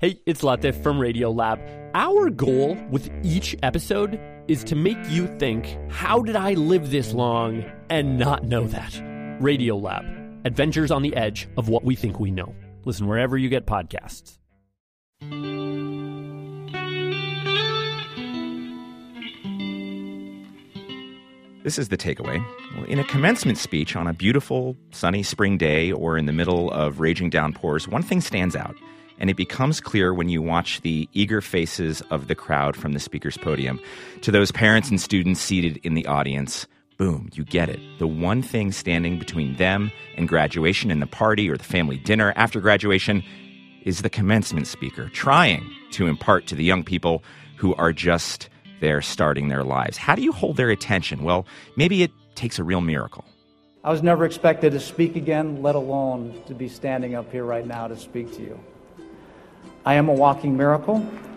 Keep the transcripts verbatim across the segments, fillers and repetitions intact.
Hey, it's Latif from Radiolab. Our goal with each episode is to make you think, how did I live this long and not know that? Radiolab, adventures on the edge of what we think we know. Listen wherever you get podcasts. This is the takeaway. Well, in a commencement speech on a beautiful, sunny spring day or in the middle of raging downpours, one thing stands out, and it becomes clear when you watch the eager faces of the crowd from the speaker's podium. To those parents and students seated in the audience, boom, you get it. The one thing standing between them and graduation and the party or the family dinner after graduation is the commencement speaker trying to impart to the young people who are just there starting their lives. How do you hold their attention? Well, maybe it takes a real miracle. I was never expected to speak again, let alone to be standing up here right now to speak to you. I am a walking miracle.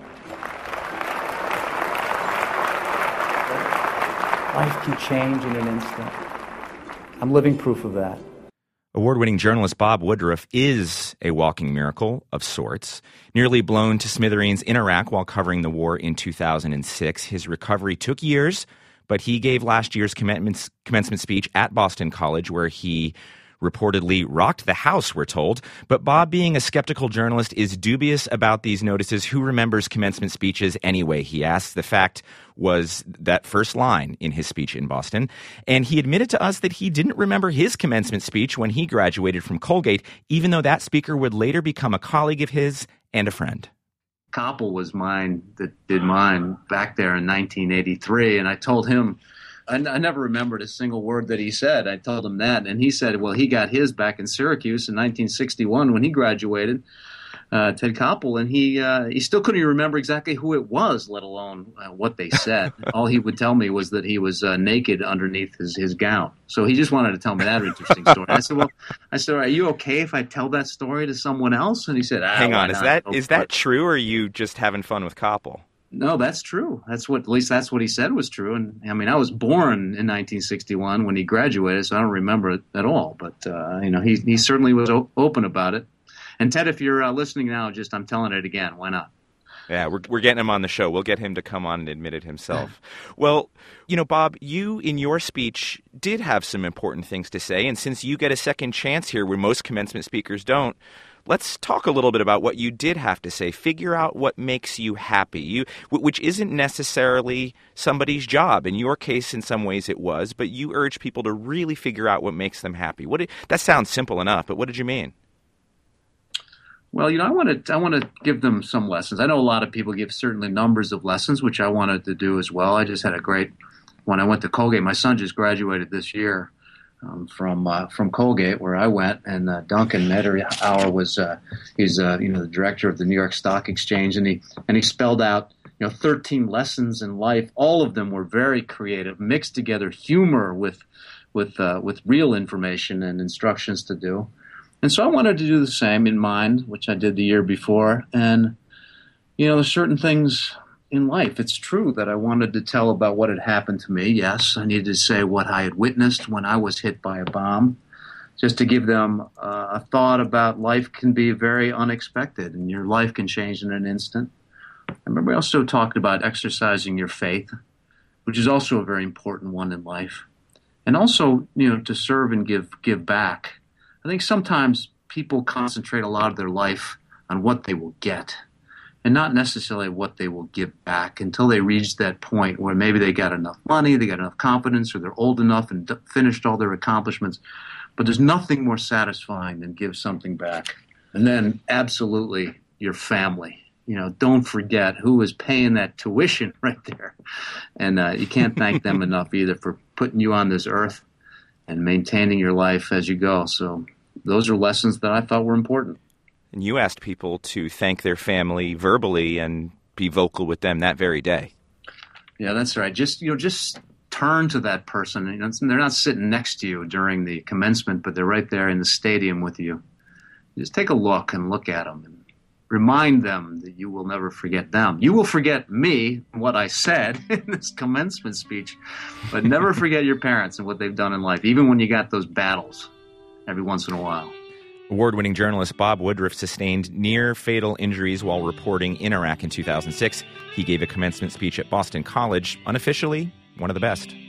Life can change in an instant. I'm living proof of that. Award-winning journalist Bob Woodruff is a walking miracle of sorts. Nearly blown to smithereens in Iraq while covering the war in two thousand six, his recovery took years, but he gave last year's commencement, commencement speech at Boston College, where he reportedly rocked the house, we're told. But Bob, being a skeptical journalist, is dubious about these notices. Who remembers commencement speeches anyway, he asks. The fact was that first line in his speech in Boston. And he admitted to us that he didn't remember his commencement speech when he graduated from Colgate, even though that speaker would later become a colleague of his and a friend. Koppel was mine that did mine back there in nineteen eighty-three, and I told him, I, I never remembered a single word that he said. I told him that, and he said, well, he got his back in Syracuse in nineteen sixty-one when he graduated, uh, Ted Koppel, and he uh, he still couldn't even remember exactly who it was, let alone uh, what they said. All he would tell me was that he was uh, naked underneath his, his gown. So he just wanted to tell me that interesting story. I said, well, I said, are you okay if I tell that story to someone else? And he said, ah, hang on, is that no, is that true, or are you just having fun with Koppel? No, that's true. That's what, at least that's what he said was true. And I mean, I was born in nineteen sixty-one when he graduated, so I don't remember it at all. But, uh, you know, he he certainly was o- open about it. And Ted, if you're uh, listening now, just I'm telling it again. Why not? Yeah, we're we're getting him on the show. We'll get him to come on and admit it himself. Well, you know, Bob, you in your speech did have some important things to say. And since you get a second chance here where most commencement speakers don't, let's talk a little bit about what you did have to say. Figure out what makes you happy, you, which isn't necessarily somebody's job. In your case, in some ways it was, but you urge people to really figure out what makes them happy. What did, that sounds simple enough, but what did you mean? Well, you know, I want to I want to give them some lessons. I know a lot of people give certainly numbers of lessons, which I wanted to do as well. I just had a great when I went to Colgate. My son just graduated this year. Um, from uh, from Colgate, where I went, and uh, Duncan Netterauer was uh, he's uh, you know the director of the New York Stock Exchange, and he and he spelled out you know thirteen lessons in life. All of them were very creative, mixed together humor with with uh, with real information and instructions to do. And so I wanted to do the same in mind, which I did the year before. And you know, there's certain things in life. It's true that I wanted to tell about what had happened to me. Yes, I needed to say what I had witnessed when I was hit by a bomb, just to give them uh, a thought about life can be very unexpected and your life can change in an instant. I remember I also talked about exercising your faith, which is also a very important one in life. And also, you know, to serve and give give back. I think sometimes people concentrate a lot of their life on what they will get, and not necessarily what they will give back until they reach that point where maybe they got enough money, they got enough confidence, or they're old enough and d- finished all their accomplishments. But there's nothing more satisfying than give something back. And then absolutely your family. You know, don't forget who is paying that tuition right there. And uh, you can't thank them enough either for putting you on this earth and maintaining your life as you go. So those are lessons that I thought were important. And you asked people to thank their family verbally and be vocal with them that very day. Yeah, that's right. Just, you know, just turn to that person. You know, they're not sitting next to you during the commencement, but they're right there in the stadium with you. Just take a look and look at them and remind them that you will never forget them. You will forget me, what I said in this commencement speech, but never forget your parents and what they've done in life, even when you got those battles every once in a while. Award-winning journalist Bob Woodruff sustained near-fatal injuries while reporting in Iraq in two thousand six. He gave a commencement speech at Boston College, unofficially one of the best.